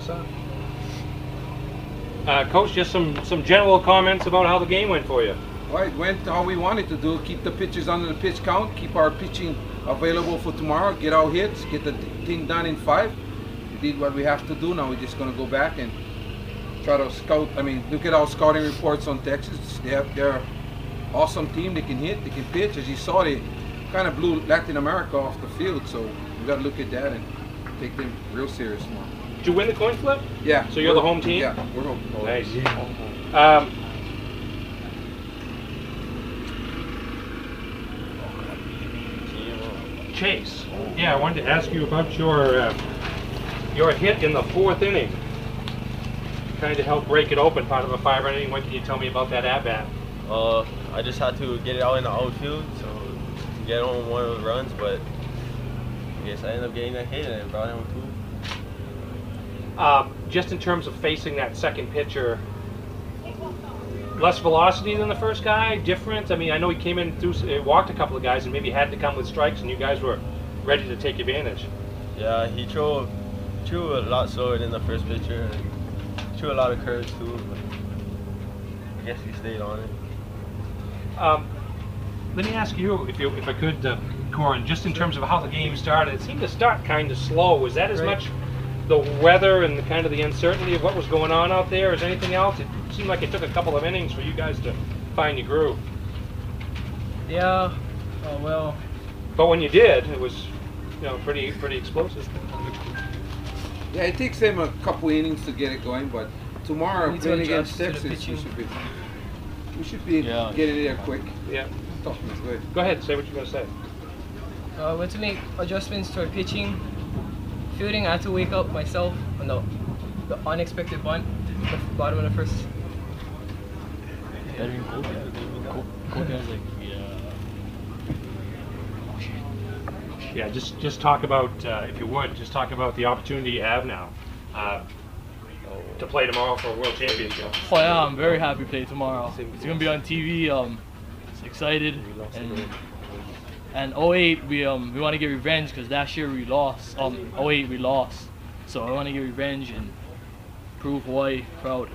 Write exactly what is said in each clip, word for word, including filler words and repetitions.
son. Uh, Coach, just some, some general comments about how the game went for you. Well, it went how we wanted to do. Keep the pitchers under the pitch count, keep our pitching available for tomorrow, get our hits, get the thing done in five. We did what we have to do. Now we're just going to go back and try to scout. I mean, look at our scouting reports on Texas. They have, they're an awesome team. They can hit, they can pitch. As you saw, they kind of blew Latin America off the field. So we got to look at that and take them real serious now. Did you win the coin flip? Yeah. So you're the home team? Yeah, we're home. Nice. Um, Chase, yeah, I wanted to ask you about your uh, your hit in the fourth inning. Kind of helped break it open, part of a five-run inning. What can you tell me about that at-bat? Uh, I just had to get it out in the outfield, so to get on one of those runs, but I guess I ended up getting that hit and it brought him two. Uh, just in terms of facing that second pitcher, less velocity than the first guy, different? I mean, I know he came in, through, walked a couple of guys and maybe had to come with strikes and you guys were ready to take advantage. Yeah, he threw, threw a lot slower than the first pitcher and threw a lot of curves too, but I guess he stayed on it. Um, let me ask you, if, you, if I could, uh, Corin, just in terms of how the game started, it seemed to start kind of slow. Was that as Right. much the weather and the kind of the uncertainty of what was going on out there? Is anything else? It seemed like it took a couple of innings for you guys to find your groove. Yeah, oh, well, But when you did, it was, you know, pretty pretty explosive. Yeah, it takes them a couple innings to get it going, but tomorrow We need to playing against adjust to the Texas, we pitching. should be we should be Yeah. getting there quick. Yeah. Tough, man. Go ahead. Go ahead, say what you're going to say. uh, I went to make adjustments to our pitching. Fielding, I had to wake up myself on the, the unexpected bunt, the bottom of the first. Better than Coke. Coke, Coke has like, yeah. Yeah, just just talk about, uh, if you would, just talk about the opportunity you have now uh, to play tomorrow for a world championship. Oh yeah, I'm very happy to play tomorrow. It's gonna be on T V. Um, it's excited. And and oh eight we um we want to get revenge because last year we lost. Um oh eight we lost, so I want to get revenge and prove Hawaii proud.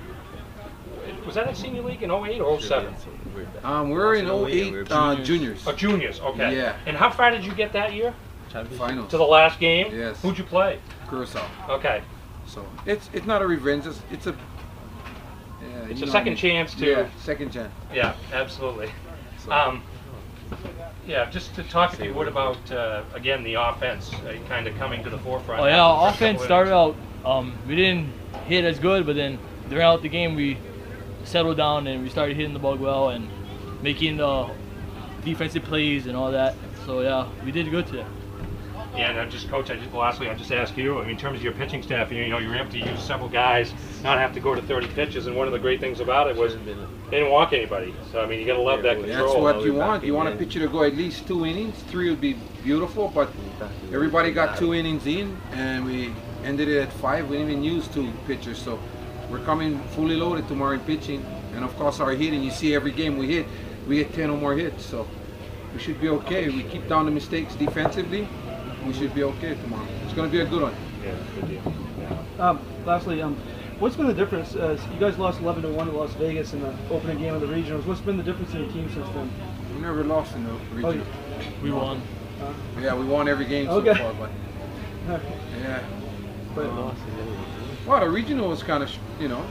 Was that at Senior League in oh eight or oh seven? Um, we're in oh eight uh, juniors. Oh, juniors, okay. Yeah. And how far did you get that year? Finals. To the last game? Yes. Who'd you play? Curacao. Okay. So it's it's not a revenge. It's, it's a yeah, It's you a know second what I mean. chance to... Yeah, second chance. Yeah, absolutely. So, Um, yeah, just to talk, if you would, about, uh, again, the offense uh, kind of coming to the forefront. Oh yeah, after the our first offense couple started innings. out. Um, we didn't hit as good, but then throughout the game we settled down and we started hitting the ball well and making the defensive plays and all that. So yeah, we did good today. Yeah, and I just, Coach, I just, lastly, I just ask you, I mean, in terms of your pitching staff, you know, you were able to use several guys, not have to go to thirty pitches, and one of the great things about it was they didn't walk anybody. So, I mean, you got to love that that's control. what you want. You want a pitcher to go at least two innings. Three would be beautiful, but everybody got two innings in, and we ended it at five. We didn't even use two pitchers, so we're coming fully loaded tomorrow in pitching, and of course our hitting. You see every game we hit, we hit ten or more hits, so we should be okay. We keep down the mistakes defensively. We should be okay tomorrow. It's going to be a good one. Yeah, good deal. Um, lastly, um, what's been the difference? Uh, you guys lost eleven to one to Las Vegas in the opening game of the regionals. What's been the difference in the team since then? We never lost in the Oh, region. We won. Uh, Yeah, we won every game Okay. so far, but okay. yeah. But, Well, the regional was kind of, you know,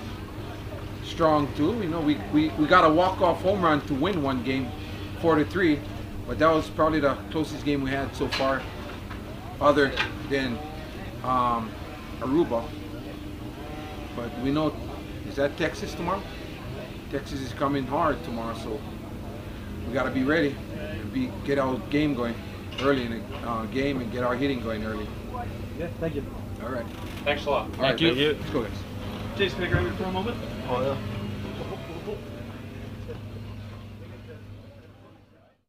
strong too. You know, we, we, we got a walk-off home run to win one game, four to three, but that was probably the closest game we had so far, other than um, Aruba. But we know, is that Texas tomorrow? Texas is coming hard tomorrow, so we got to be ready and be get our game going early in the uh, game and get our hitting going early. yeah, thank you. All right. Thanks a lot. All right, you. let's- Let's go, guys. Jason, can I grab you for a moment? Oh yeah.